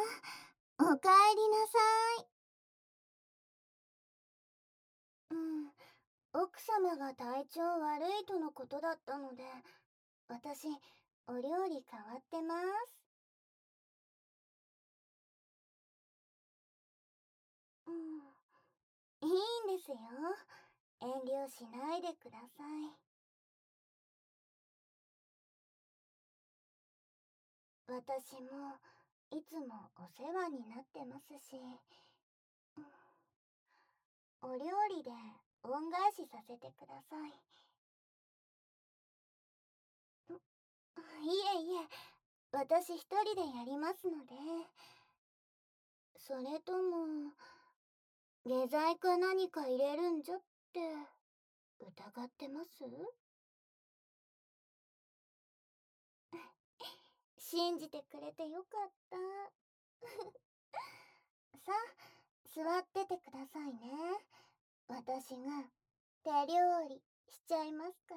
おかえりなさい。うん、奥様が体調悪いとのことだったので、私、お料理変わってます。うん、いいんですよ。遠慮しないでください。私も、いつもお世話になってますし、お料理で恩返しさせてください。いえいえ、私一人でやりますので。それとも、下剤か何か入れるんじゃって疑ってます？信じてくれてよかった。さあ、座っててくださいね。私が手料理しちゃいますから。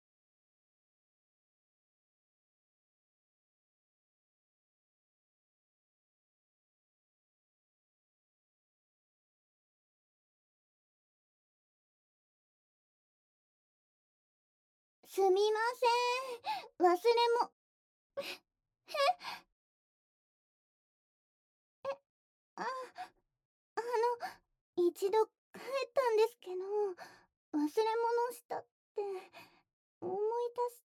すみません。忘れも。あ、一度帰ったんですけど、忘れ物したって思い出して、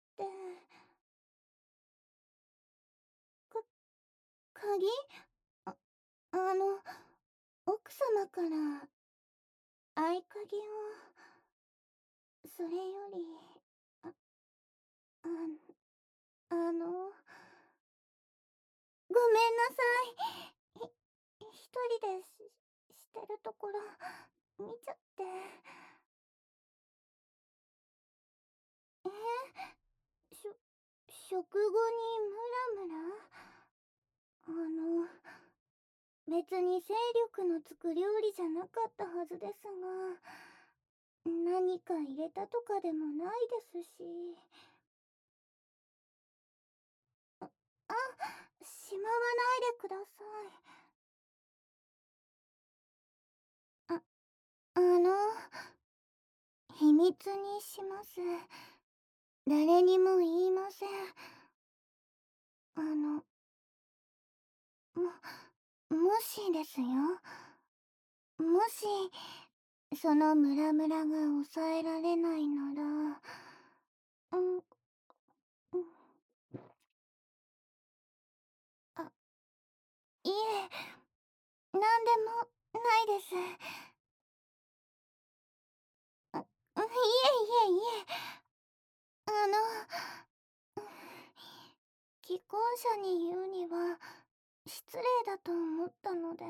か、鍵あ、あの、奥様から合鍵を、それより、あ、あごめんなさい。一人でしてるところ、見ちゃって。しょ、食後にムラムラ別に精力のつく料理じゃなかったはずですが、何か入れたとかでもないですし。あ、しまわないでください。秘密にします。誰にも言いません。も、もしですよ。もし、そのムラムラが抑えられないなら、うん、うん、あ、いえ、なんでもないです。いえいえいえ、あの、既婚者に言うには失礼だと思ったので。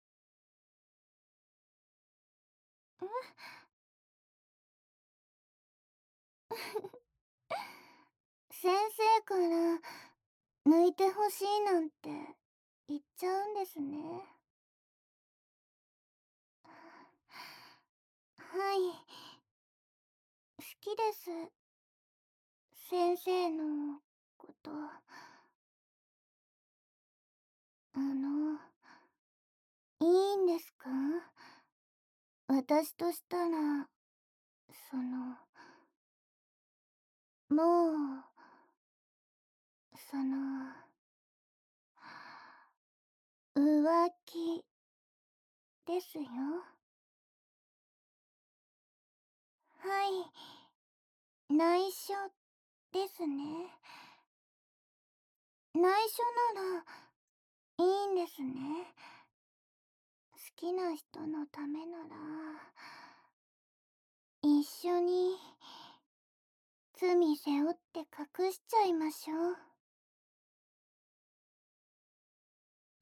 先生から抜いてほしいなんて言っちゃうんですね。はい、好きです。先生のこと。いいんですか？私としたら、その、もう、その、浮気ですよ。はい、内緒ですね。内緒ならいいんですね。好きな人のためなら、一緒に罪背負って隠しちゃいましょう。うん。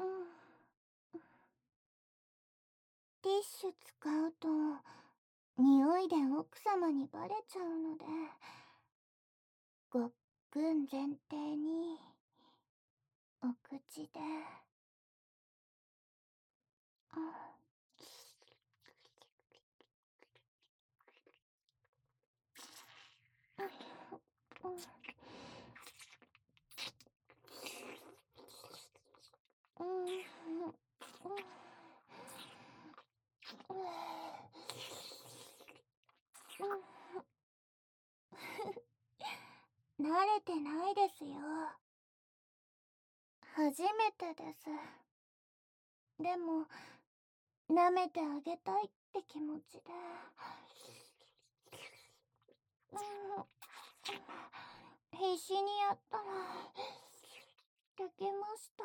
ティッシュ使うと、匂いで奥様にバレちゃうので、ごっくん前提に、お口で。あ、うん、 慣れてないですよ。初めてです。でも、舐めてあげたいって気持ちで。必死にやったら、できました。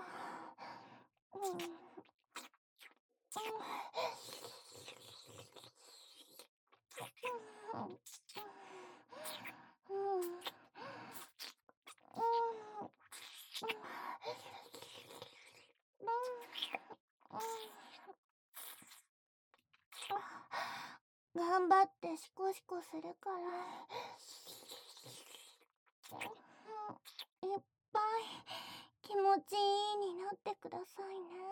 頑張ってシコシコするから、いっぱい気持ちいいになってくださいね。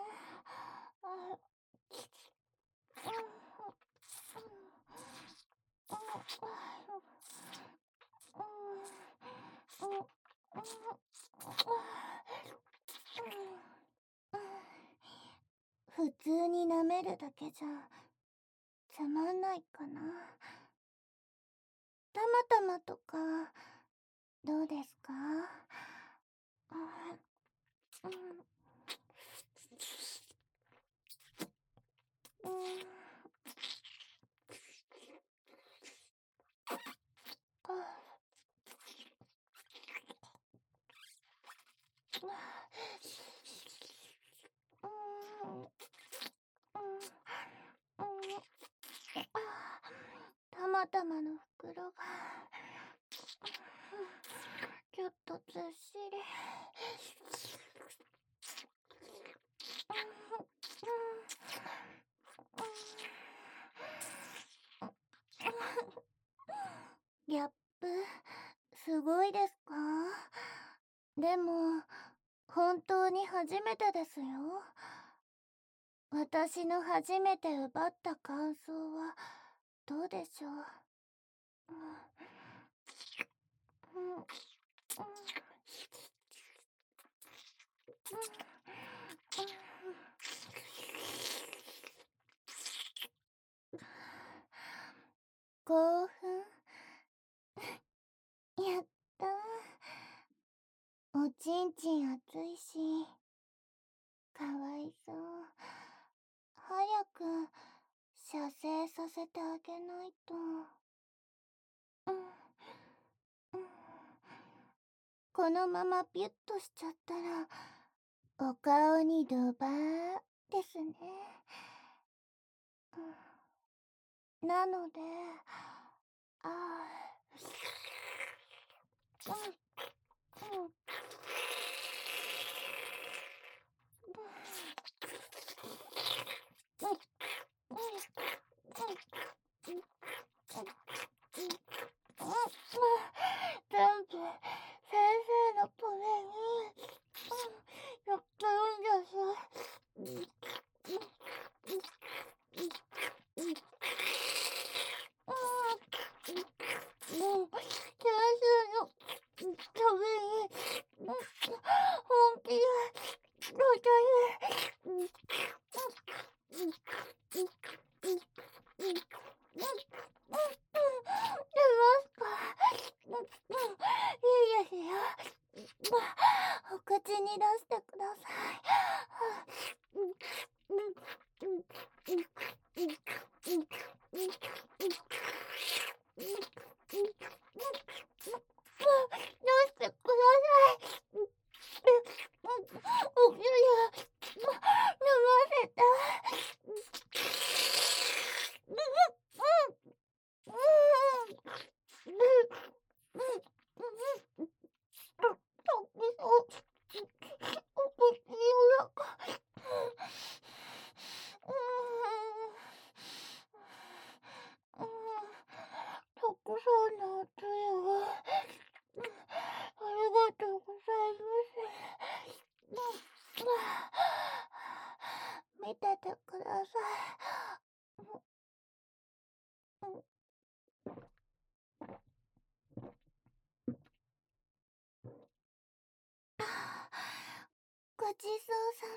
普通に舐めるだけじゃつまんないかな。たまたまとかどうですか？たまたまの袋がちょっとずっしり。ギャップすごいですか？でも本当に初めてですよ。私の初めて奪った感想はどうでしょう？興奮。やったー。おちんちん熱いし、かわいそう。早く射精させてあげないと。このままピュッとしちゃったらお顔にドバーですね。なので、全部先生のためにやってるんです。先生のために本気で出ますか？いいですよ。お口に出してください。出してください。お湯や飲ませて。たくさんのおつゆをありがとうございます。見ててください。ごちそうさ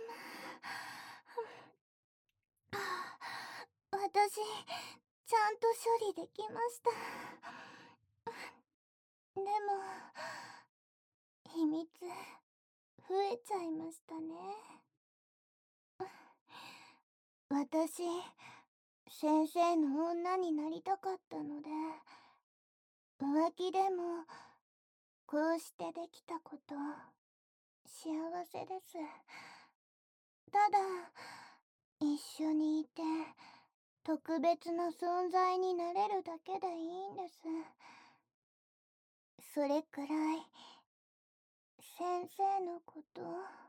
ま。私、ちゃんと処理できました。でも、 秘密、増えちゃいましたね。私、先生の女になりたかったので、浮気でも、こうしてできたこと、幸せです。ただ、一緒にいて、特別な存在になれるだけでいいんです。それくらい、先生のこと、